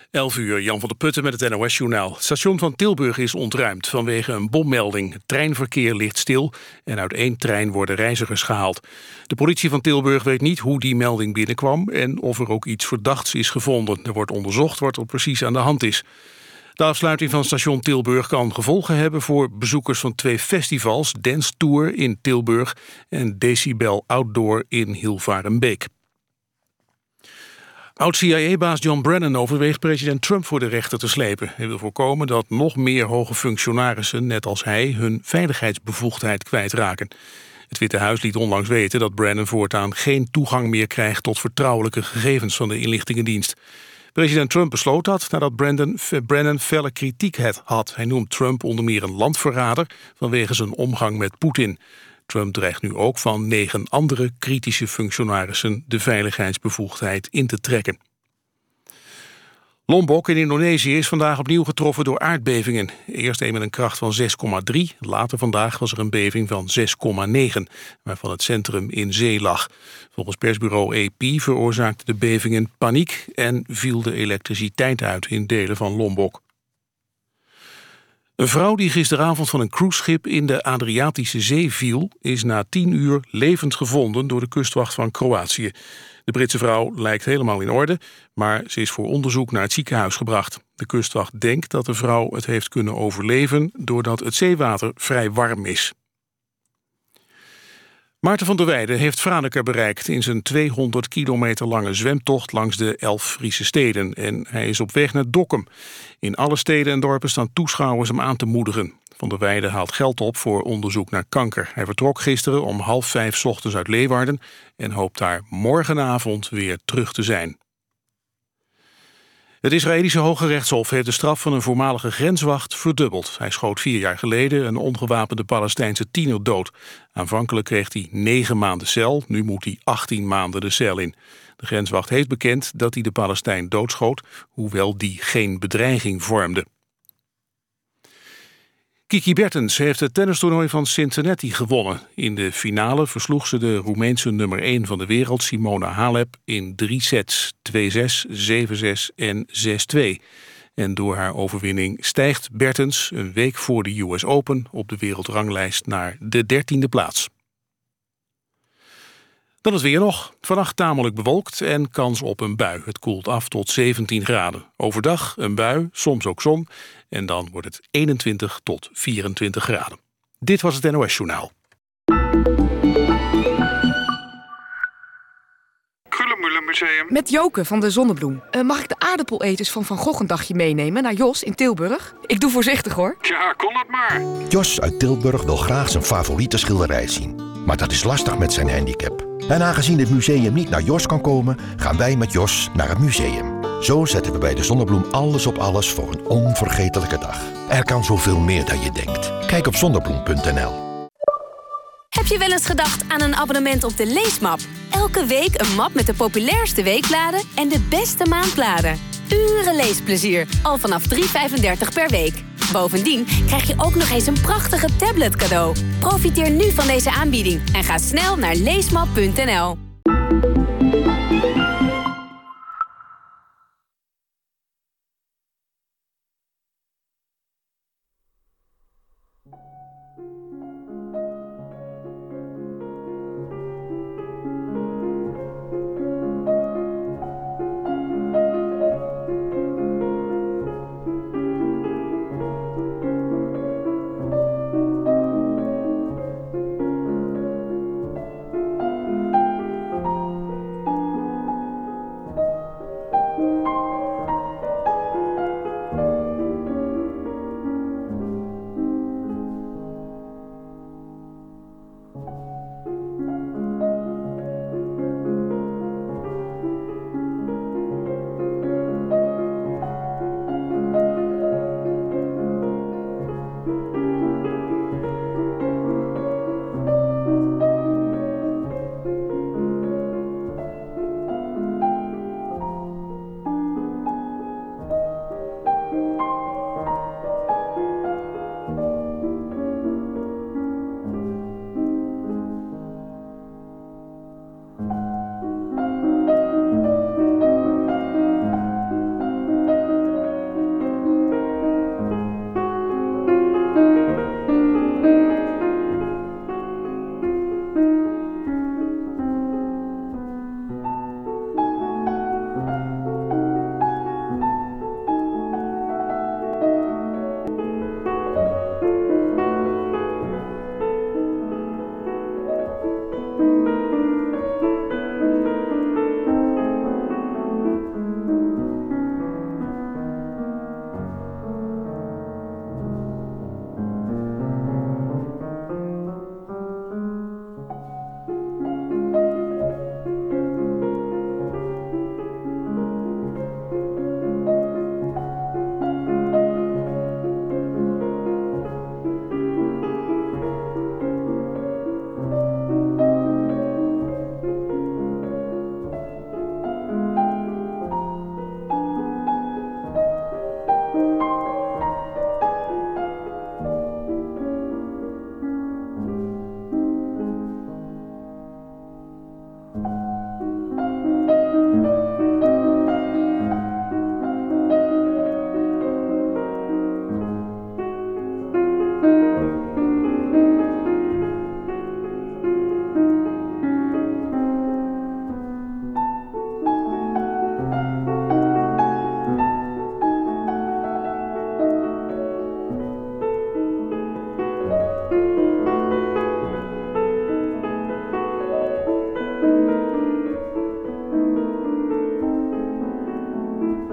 11 uur, Jan van der Putten met het NOS-journaal. Het station van Tilburg is ontruimd vanwege een bommelding. Het treinverkeer ligt stil en uit 1 trein worden reizigers gehaald. De politie van Tilburg weet niet hoe die melding binnenkwam en of er ook iets verdachts is gevonden. Er wordt onderzocht wat er precies aan de hand is. De afsluiting van station Tilburg kan gevolgen hebben voor bezoekers van 2 festivals, Dance Tour in Tilburg en Decibel Outdoor in Hilvarenbeek. Oud-CIA-baas John Brennan overweegt president Trump voor de rechter te slepen. Hij wil voorkomen dat nog meer hoge functionarissen, net als hij, hun veiligheidsbevoegdheid kwijtraken. Het Witte Huis liet onlangs weten dat Brennan voortaan geen toegang meer krijgt tot vertrouwelijke gegevens van de inlichtingendienst. President Trump besloot dat nadat Brennan felle kritiek had. Hij noemt Trump onder meer een landverrader vanwege zijn omgang met Poetin. Trump dreigt nu ook van 9 andere kritische functionarissen de veiligheidsbevoegdheid in te trekken. Lombok in Indonesië is vandaag opnieuw getroffen door aardbevingen. Eerst een met een kracht van 6,3. Later vandaag was er een beving van 6,9, waarvan het centrum in zee lag. Volgens persbureau AP veroorzaakte de bevingen paniek en viel de elektriciteit uit in delen van Lombok. Een vrouw die gisteravond van een cruiseschip in de Adriatische Zee viel, is na 10 uur levend gevonden door de kustwacht van Kroatië. De Britse vrouw lijkt helemaal in orde, maar ze is voor onderzoek naar het ziekenhuis gebracht. De kustwacht denkt dat de vrouw het heeft kunnen overleven doordat het zeewater vrij warm is. Maarten van der Weijden heeft Franeker bereikt in zijn 200 kilometer lange zwemtocht langs de 11 Friese steden. En hij is op weg naar Dokkum. In alle steden en dorpen staan toeschouwers hem aan te moedigen. Van der Weijden haalt geld op voor onderzoek naar kanker. Hij vertrok gisteren om 4:30 ochtends uit Leeuwarden en hoopt daar morgenavond weer terug te zijn. Het Israëlische Hoge Rechtshof heeft de straf van een voormalige grenswacht verdubbeld. Hij schoot 4 jaar geleden een ongewapende Palestijnse tiener dood. Aanvankelijk kreeg hij 9 maanden cel, nu moet hij 18 maanden de cel in. De grenswacht heeft bekend dat hij de Palestijn doodschoot, hoewel die geen bedreiging vormde. Kiki Bertens heeft het tennistoernooi van Cincinnati gewonnen. In de finale versloeg ze de Roemeense nummer 1 van de wereld, Simona Halep, in 3 sets, 2-6, 7-6 en 6-2. En door haar overwinning stijgt Bertens een week voor de US Open op de wereldranglijst naar de 13e plaats. Dan het weer nog. Vannacht tamelijk bewolkt en kans op een bui. Het koelt af tot 17 graden. Overdag een bui, soms ook zon. En dan wordt het 21 tot 24 graden. Dit was het NOS-journaal. Museum. Met Joke van de Zonnebloem. Mag ik de aardappeleters van Van Gogh een dagje meenemen naar Jos in Tilburg? Ik doe voorzichtig hoor. Ja, kon het maar. Jos uit Tilburg wil graag zijn favoriete schilderij zien. Maar dat is lastig met zijn handicap. En aangezien het museum niet naar Jos kan komen, gaan wij met Jos naar het museum. Zo zetten we bij de Zonnebloem alles op alles voor een onvergetelijke dag. Er kan zoveel meer dan je denkt. Kijk op zonnebloem.nl. Heb je wel eens gedacht aan een abonnement op de Leesmap? Elke week een map met de populairste weekbladen en de beste maandbladen. Uren leesplezier, al vanaf €3,35 per week. Bovendien krijg je ook nog eens een prachtige tablet cadeau. Profiteer nu van deze aanbieding en ga snel naar leesmap.nl.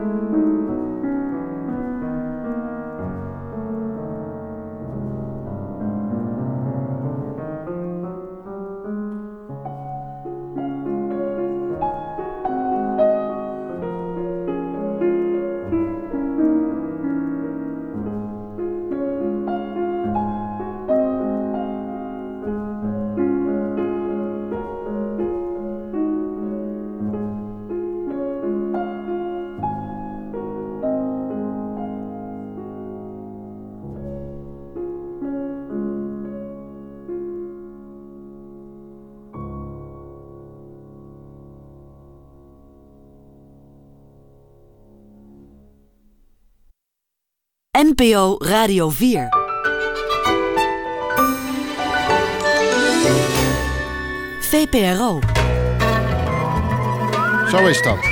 NPO Radio 4. VPRO. Zo is dat.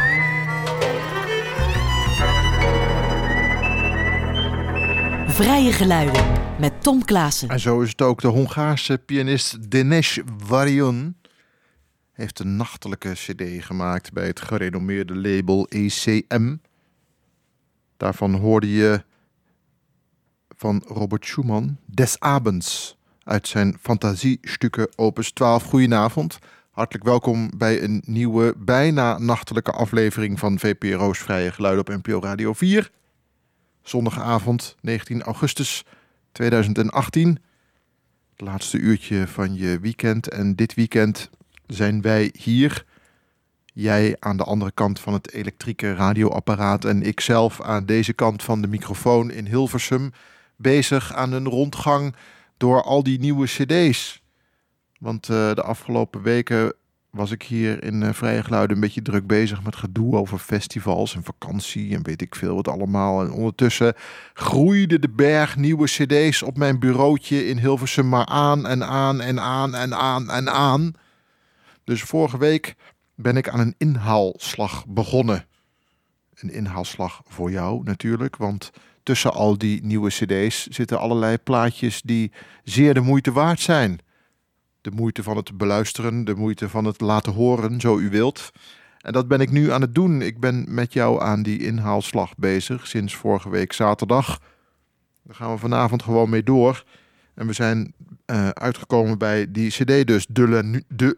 Vrije geluiden met Tom Klaassen. En zo is het ook. De Hongaarse pianist Denis Varion heeft een nachtelijke cd gemaakt bij het gerenommeerde label ECM. Daarvan hoorde je van Robert Schumann Des Abends uit zijn fantasiestukken opus 12. Goedenavond. Hartelijk welkom bij een nieuwe, bijna nachtelijke aflevering van VPRO's Vrije Geluiden op NPO Radio 4. Zondagavond 19 augustus 2018. Het laatste uurtje van je weekend. En dit weekend zijn wij hier. Jij aan de andere kant van het elektrieke radioapparaat en ikzelf aan deze kant van de microfoon in Hilversum, bezig aan een rondgang door al die nieuwe cd's. Want de afgelopen weken was ik hier in Vrije Geluiden een beetje druk bezig met gedoe over festivals en vakantie en weet ik veel wat allemaal. En ondertussen groeide de berg nieuwe cd's op mijn bureautje in Hilversum maar aan en aan en aan en aan en aan. Dus vorige week ben ik aan een inhaalslag begonnen. Een inhaalslag voor jou natuurlijk, want tussen al die nieuwe cd's zitten allerlei plaatjes die zeer de moeite waard zijn. De moeite van het beluisteren, de moeite van het laten horen, zo u wilt. En dat ben ik nu aan het doen. Ik ben met jou aan die inhaalslag bezig sinds vorige week zaterdag. Daar gaan we vanavond gewoon mee door. En we zijn uitgekomen bij die cd dus, De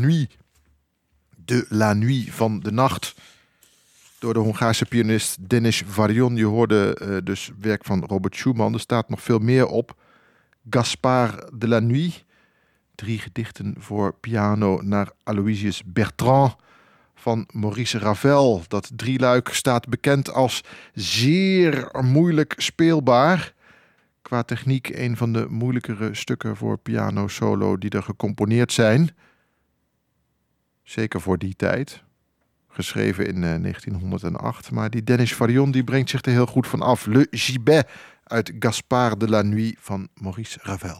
la Nuit van de Nacht. Door de Hongaarse pianist Denis Varion. Je hoorde dus werk van Robert Schumann. Er staat nog veel meer op. Gaspard de la Nuit. 3 gedichten voor piano naar Aloysius Bertrand van Maurice Ravel. Dat drieluik staat bekend als zeer moeilijk speelbaar. Qua techniek een van de moeilijkere stukken voor piano solo die er gecomponeerd zijn. Zeker voor die tijd. Geschreven in 1908. Maar die Denis Varion die brengt zich er heel goed van af. Le Gibet uit Gaspard de la Nuit van Maurice Ravel.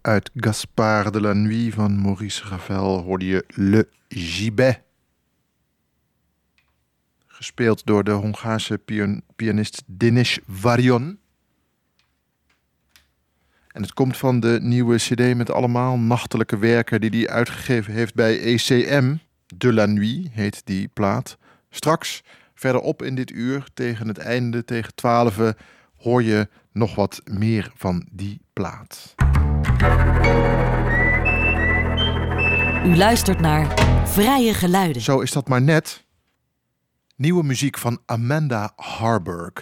uit Gaspard de la Nuit van Maurice Ravel hoorde je Le Gibet. Gespeeld door de Hongaarse pianist Denis Varion. En het komt van de nieuwe cd met allemaal nachtelijke werken die hij uitgegeven heeft bij ECM. De la Nuit heet die plaat. Straks, verderop in dit uur, tegen het einde, tegen 12, hoor je nog wat meer van die plaat. U luistert naar Vrije Geluiden. Zo is dat maar net. Nieuwe muziek van Amanda Harburg.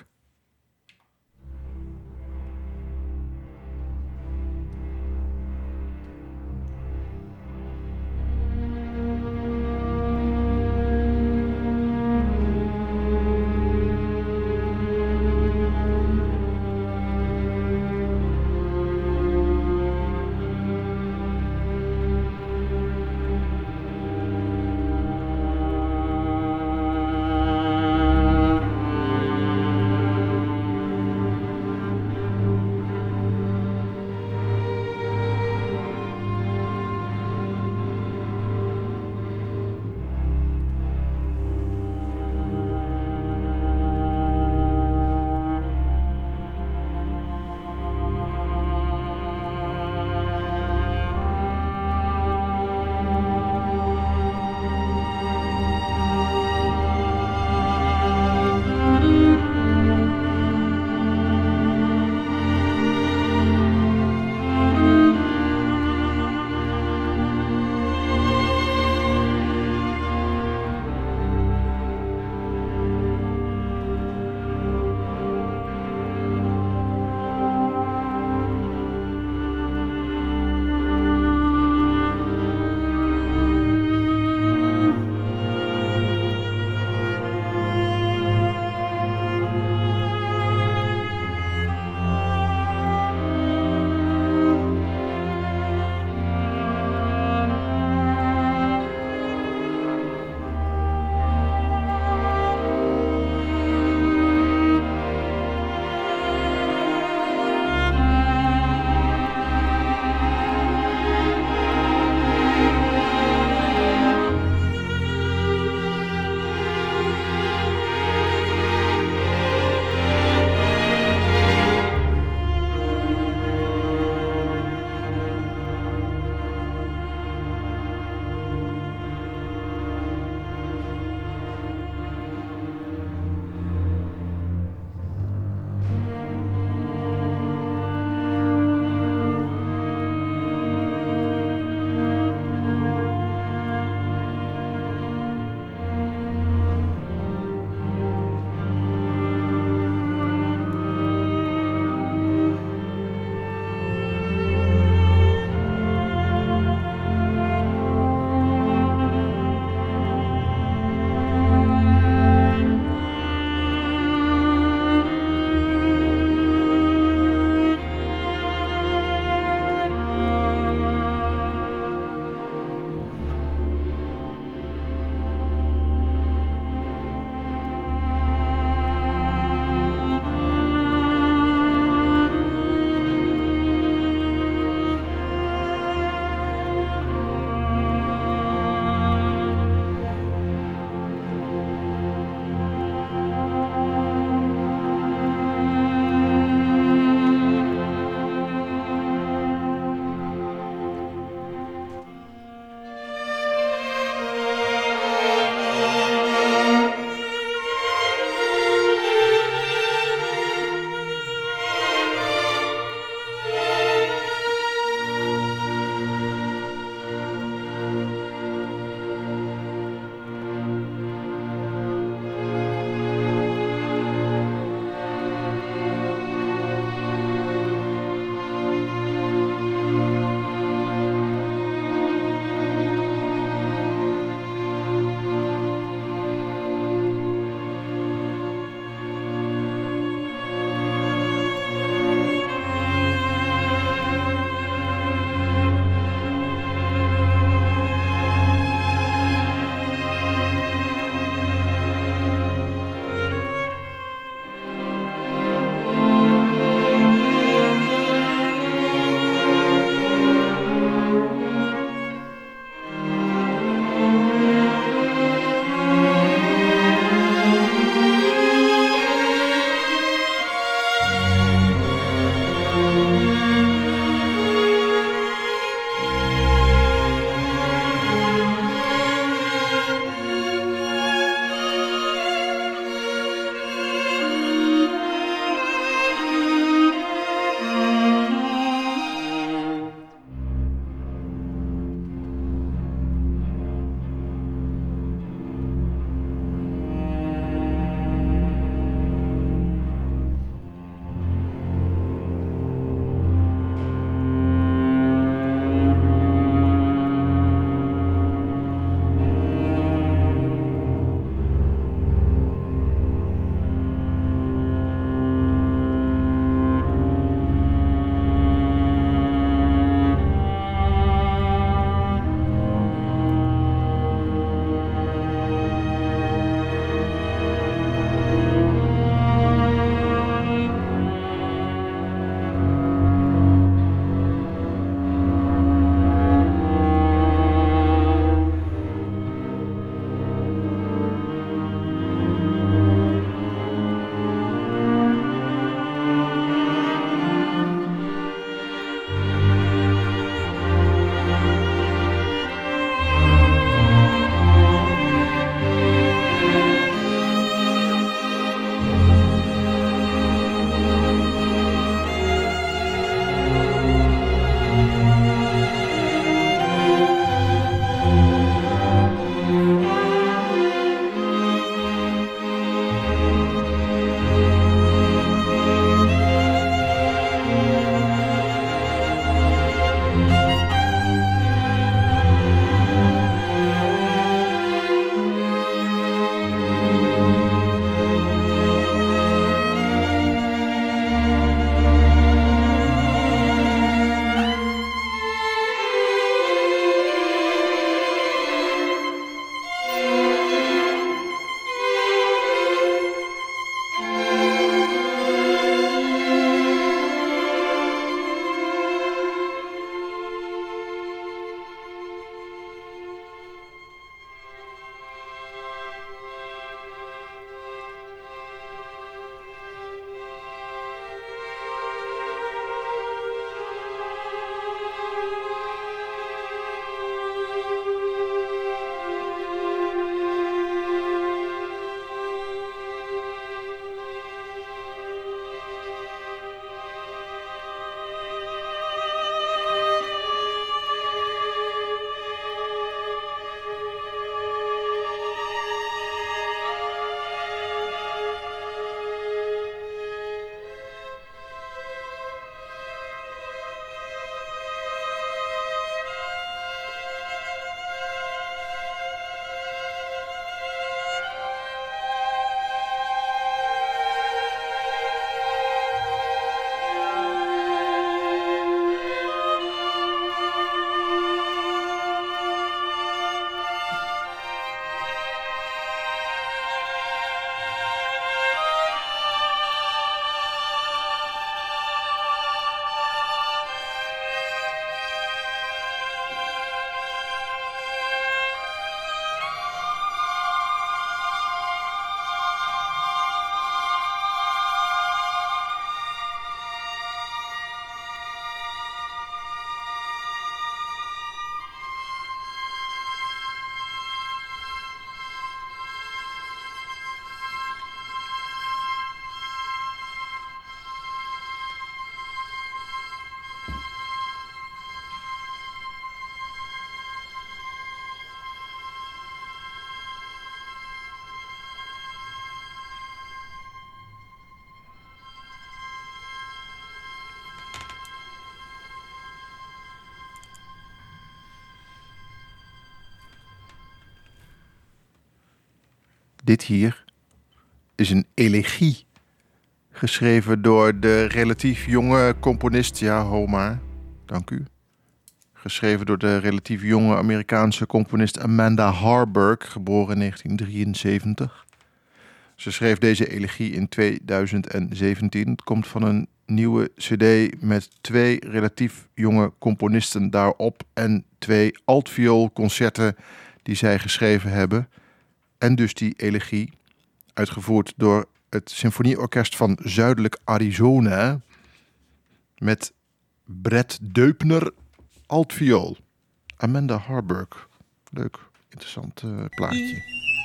Dit hier is een elegie, geschreven door de relatief jonge componist, ja, Homer, dank u. Geschreven door de relatief jonge Amerikaanse componist Amanda Harburg, geboren in 1973. Ze schreef deze elegie in 2017. Het komt van een nieuwe cd met 2 relatief jonge componisten daarop en 2 altvioolconcerten die zij geschreven hebben. En dus die elegie, uitgevoerd door het Symfonieorkest van Zuidelijk Arizona met Brett Deupner altviool. Amanda Harburg. Leuk, interessant plaatje.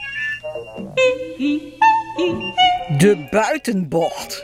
De buitenbocht.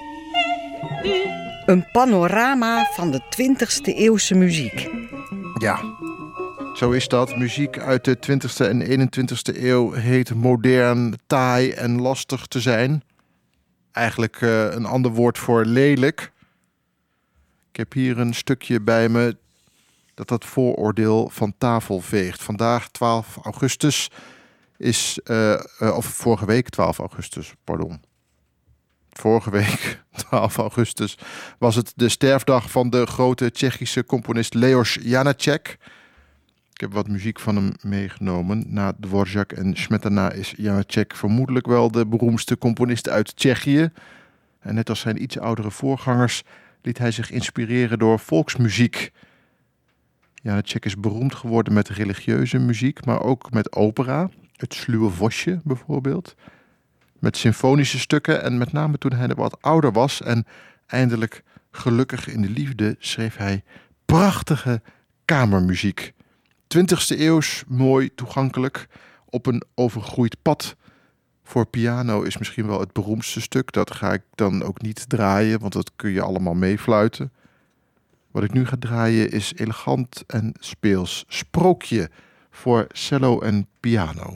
Een panorama van de 20e eeuwse muziek. Ja, zo is dat. Muziek uit de 20e en 21e eeuw heet modern, taai en lastig te zijn. Eigenlijk een ander woord voor lelijk. Ik heb hier een stukje bij me dat vooroordeel van tafel veegt. Vandaag 12 augustus is, of vorige week 12 augustus, pardon. Vorige week, 12 augustus, was het de sterfdag van de grote Tsjechische componist Leos Janáček. Ik heb wat muziek van hem meegenomen. Na Dvořák en Smetana is Janáček vermoedelijk wel de beroemdste componist uit Tsjechië. En net als zijn iets oudere voorgangers liet hij zich inspireren door volksmuziek. Janáček is beroemd geworden met religieuze muziek, maar ook met opera. Het Sluwe Vosje bijvoorbeeld. Met symfonische stukken en met name toen hij wat ouder was en eindelijk gelukkig in de liefde schreef hij prachtige kamermuziek. 20e eeuws, mooi, toegankelijk, op een overgroeid pad. Voor piano is misschien wel het beroemdste stuk. Dat ga ik dan ook niet draaien, want dat kun je allemaal meefluiten. Wat ik nu ga draaien is elegant en speels. Sprookje voor cello en piano.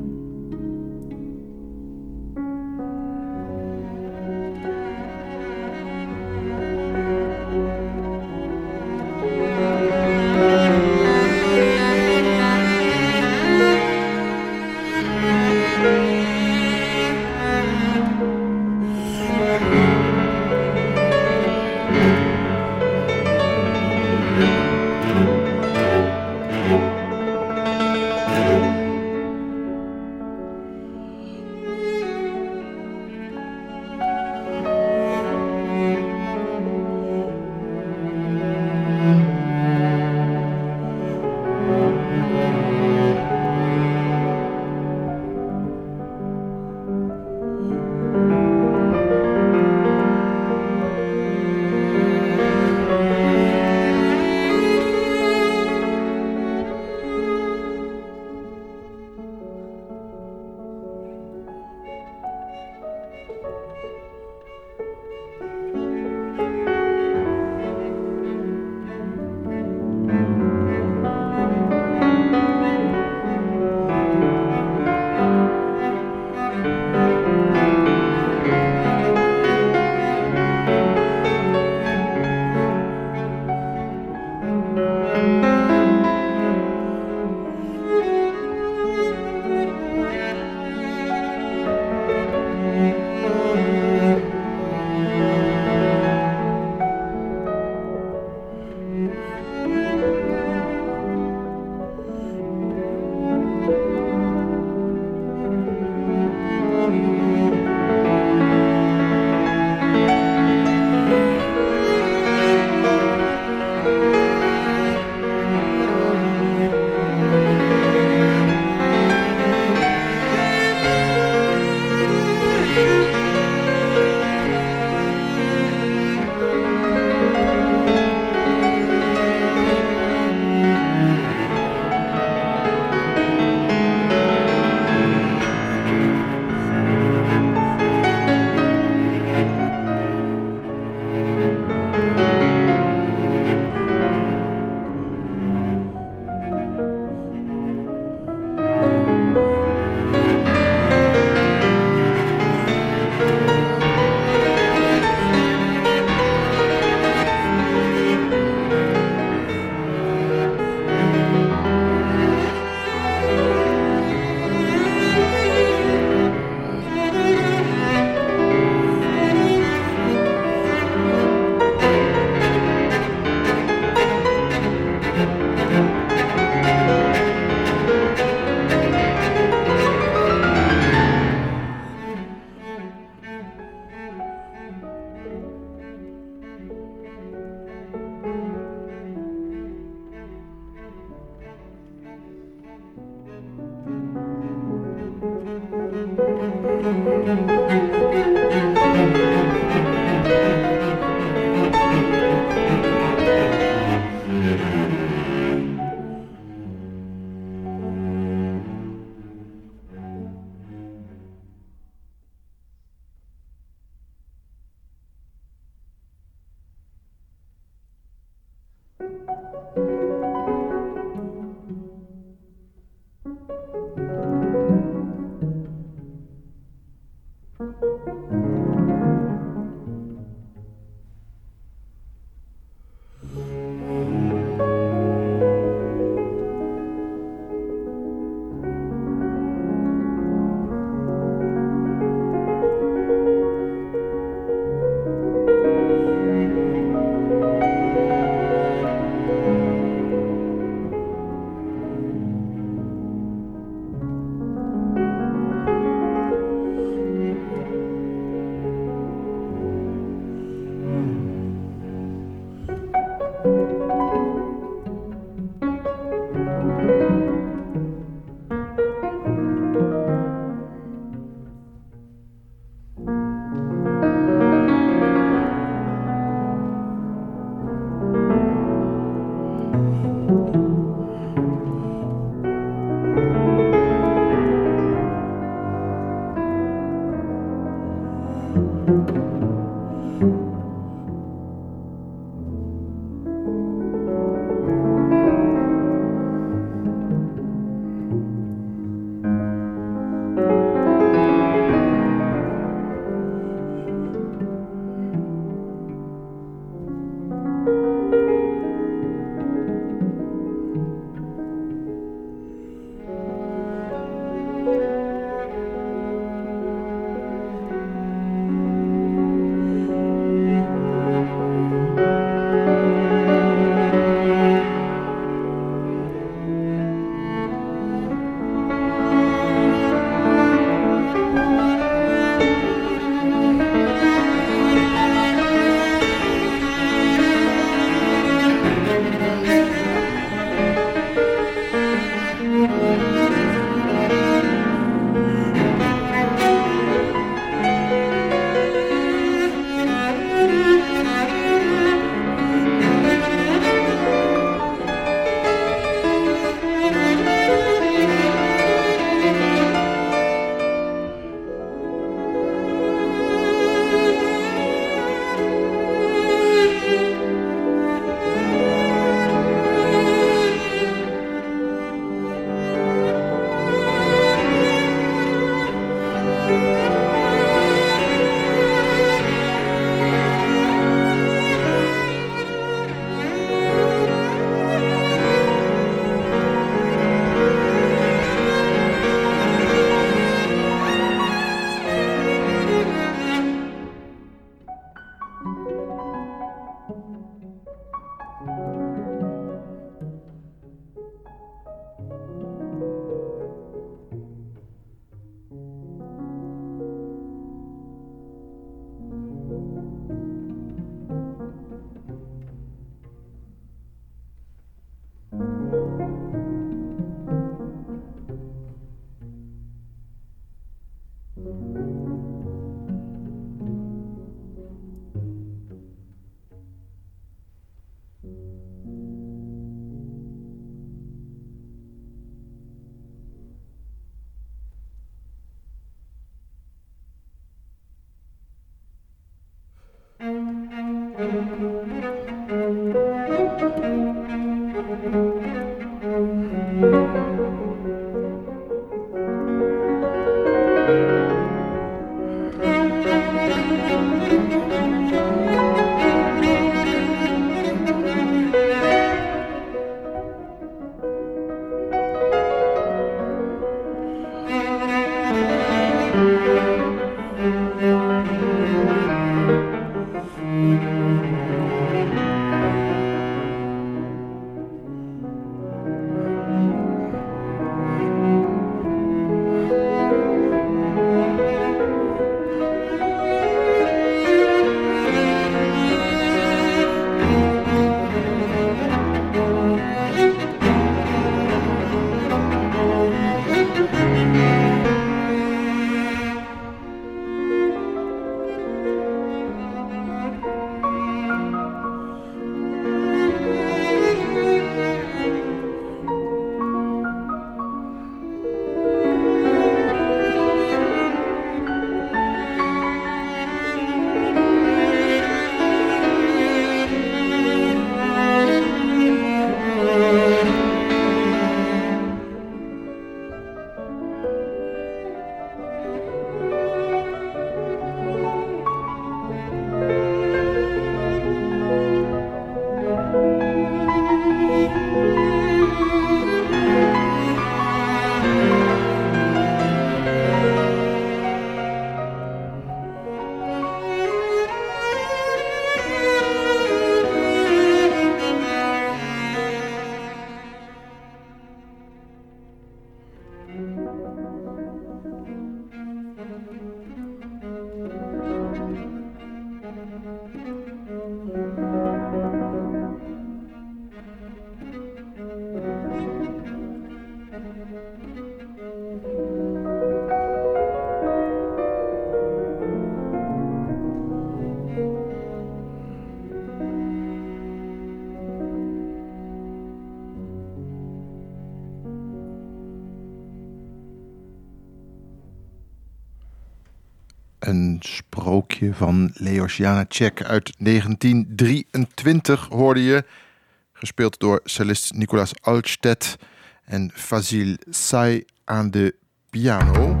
Een sprookje van Leos Janáček uit 1923 hoorde je. Gespeeld door cellist Nicolas Altstedt en Vasil Say aan de piano.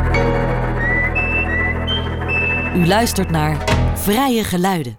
U luistert naar Vrije Geluiden.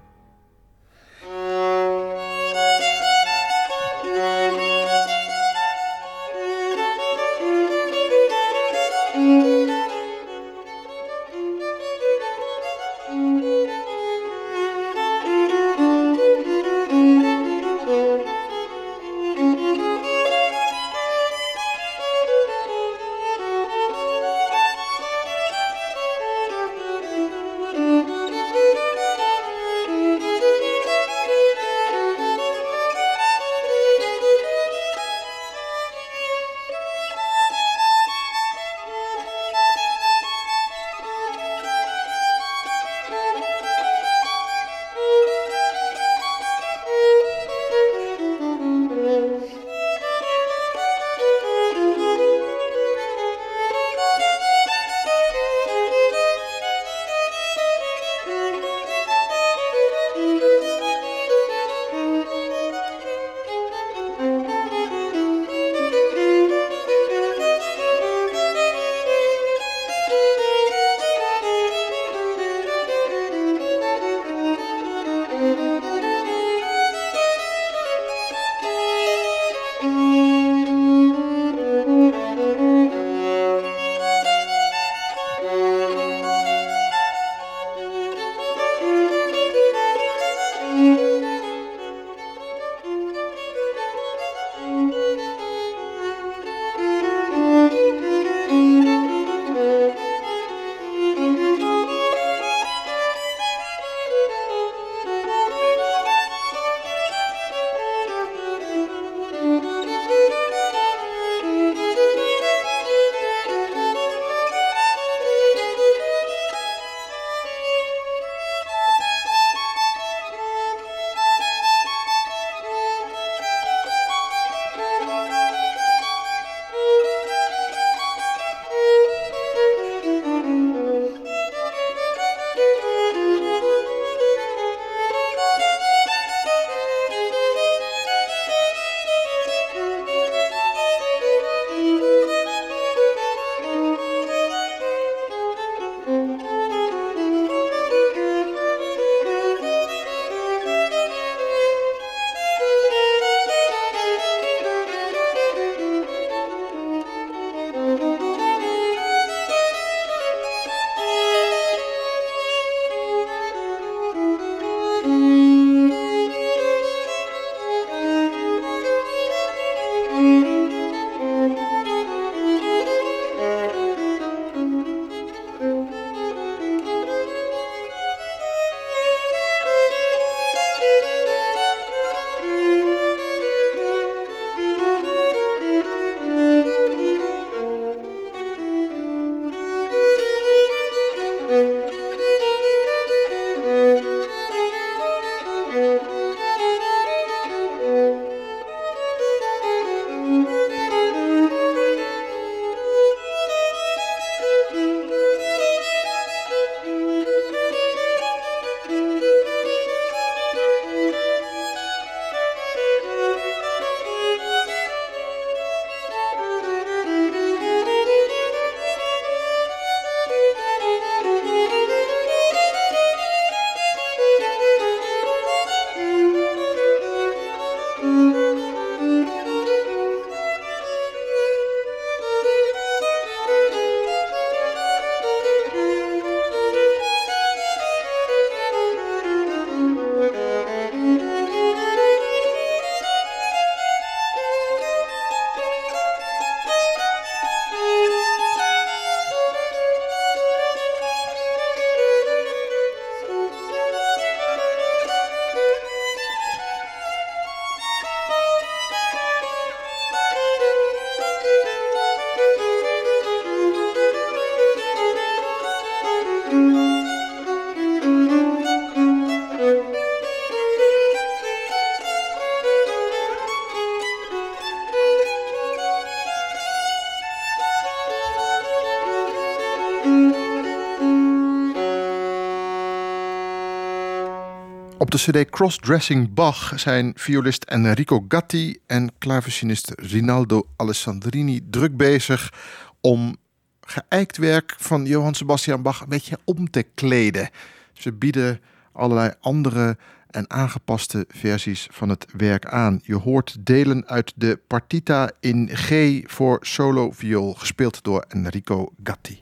Op de cd Crossdressing Bach zijn violist Enrico Gatti en klavecinist Rinaldo Alessandrini druk bezig om geëikt werk van Johann Sebastian Bach een beetje om te kleden. Ze bieden allerlei andere en aangepaste versies van het werk aan. Je hoort delen uit de partita in G voor solo viool, gespeeld door Enrico Gatti.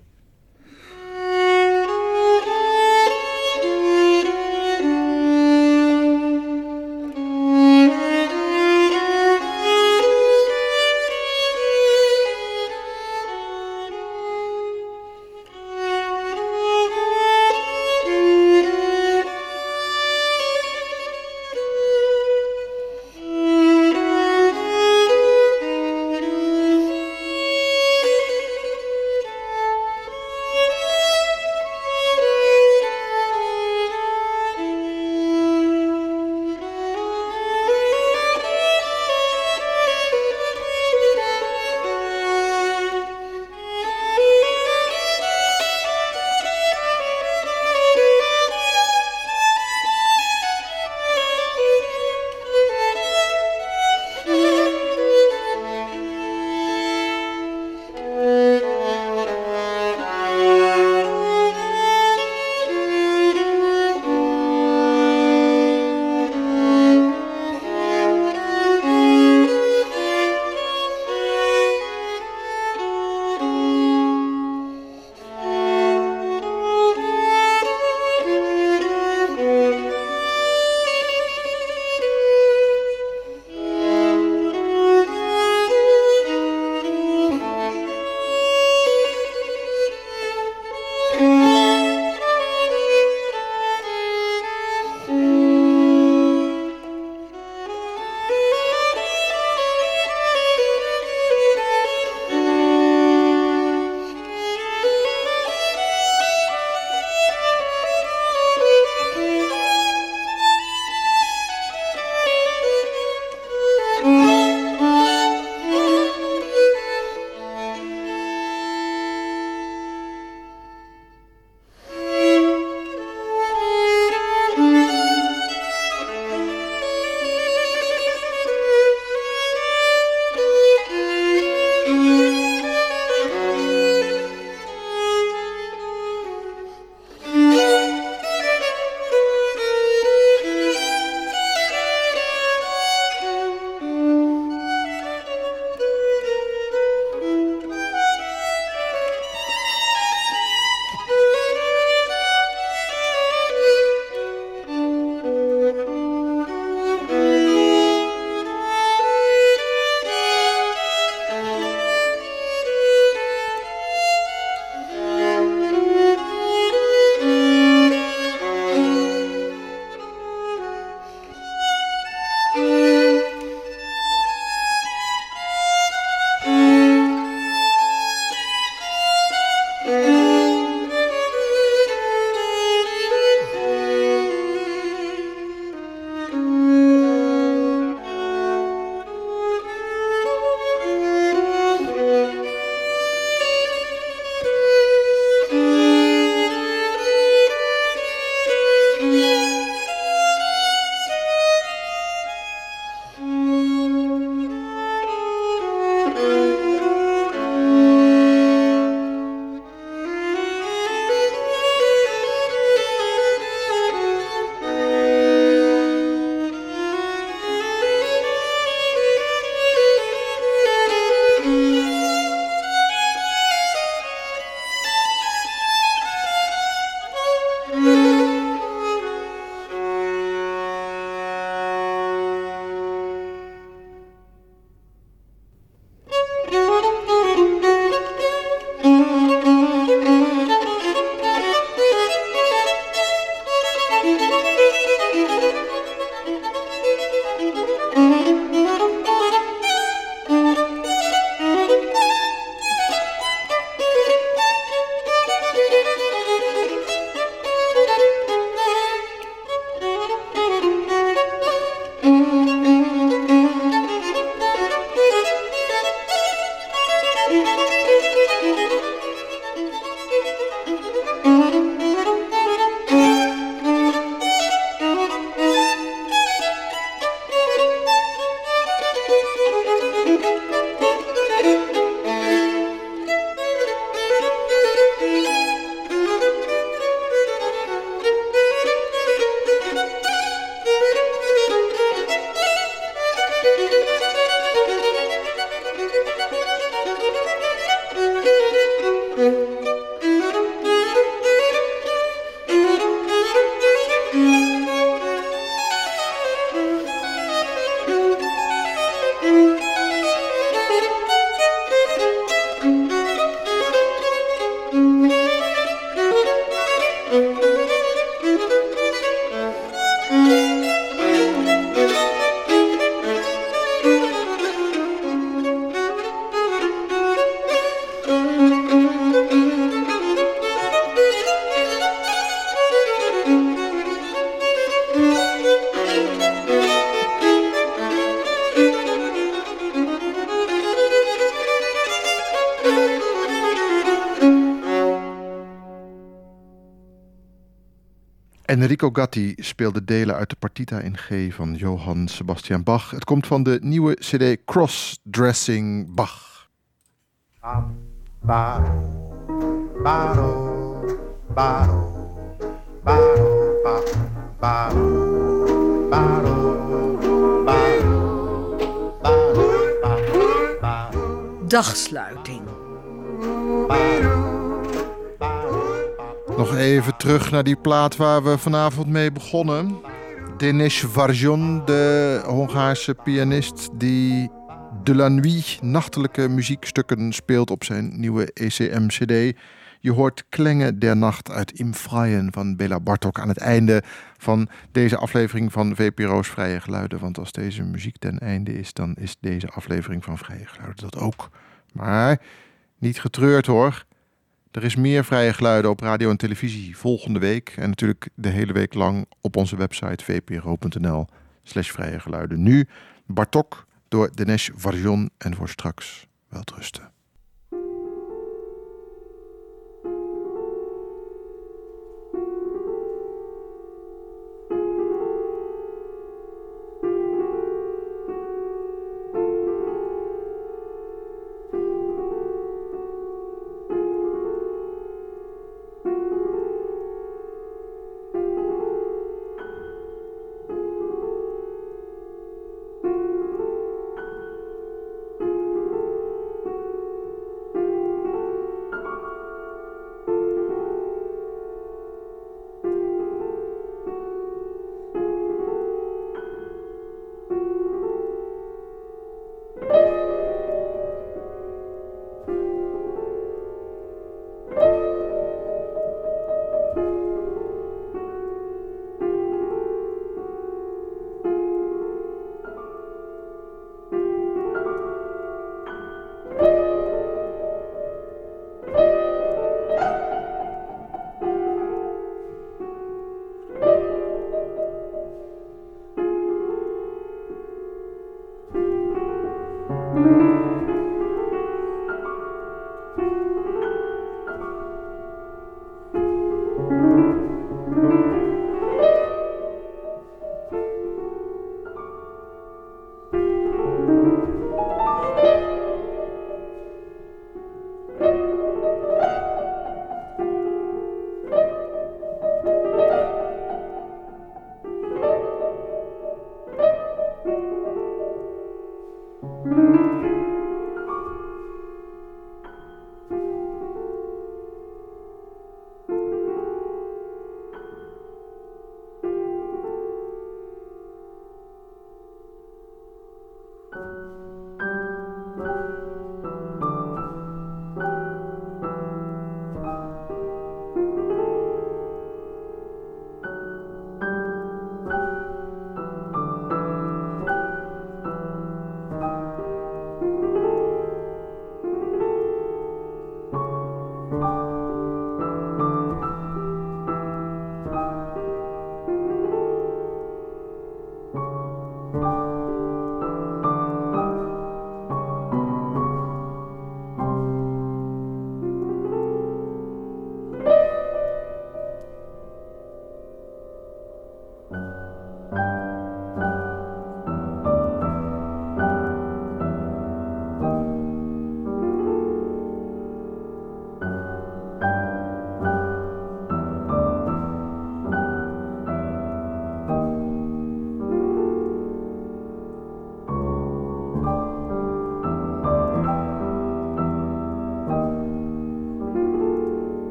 Enrico Gatti speelde delen uit de Partita in G van Johann Sebastian Bach. Het komt van de nieuwe cd Cross-Dressing Bach. Dagsluiting. Nog even terug naar die plaat waar we vanavond mee begonnen. Denis Varjon, de Hongaarse pianist die de la nuit, nachtelijke muziekstukken speelt op zijn nieuwe ECM-cd. Je hoort Klänge der Nacht uit Im Freien van Béla Bartók aan het einde van deze aflevering van VPRO's Vrije Geluiden. Want als deze muziek ten einde is, dan is deze aflevering van Vrije Geluiden dat ook. Maar niet getreurd hoor. Er is meer Vrije Geluiden op radio en televisie volgende week. En natuurlijk de hele week lang op onze website vpro.nl/Vrije Geluiden. Nu Bartók door Denis Varjon en voor straks welterusten.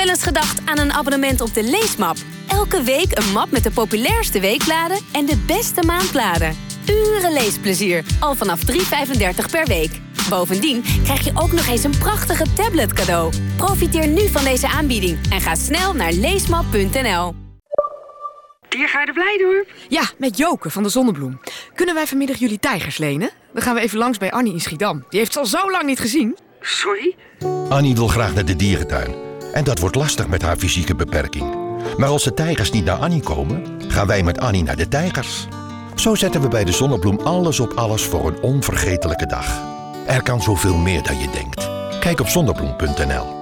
wel eens gedacht aan een abonnement op de Leesmap? Elke week een map met de populairste weekbladen en de beste maandbladen. Uren leesplezier, al vanaf €3,35 per week. Bovendien krijg je ook nog eens een prachtige tablet cadeau. Profiteer nu van deze aanbieding en ga snel naar leesmap.nl. Diergaarde Blijdorp? Ja, met Joke van de Zonnebloem. Kunnen wij vanmiddag jullie tijgers lenen? Dan gaan we even langs bij Annie in Schiedam. Die heeft ze al zo lang niet gezien. Sorry? Annie wil graag naar de dierentuin. En dat wordt lastig met haar fysieke beperking. Maar als de tijgers niet naar Annie komen, gaan wij met Annie naar de tijgers. Zo zetten we bij de Zonnebloem alles op alles voor een onvergetelijke dag. Er kan zoveel meer dan je denkt. Kijk op zonnebloem.nl.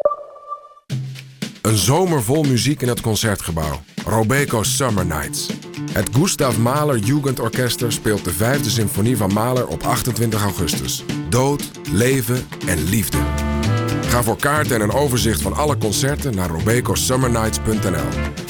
Een zomer vol muziek in het Concertgebouw. Robeco Summer Nights. Het Gustav Mahler Jugendorchester speelt de 5e symfonie van Mahler op 28 augustus. Dood, leven en liefde. Ga voor kaarten en een overzicht van alle concerten naar robecosummernights.nl.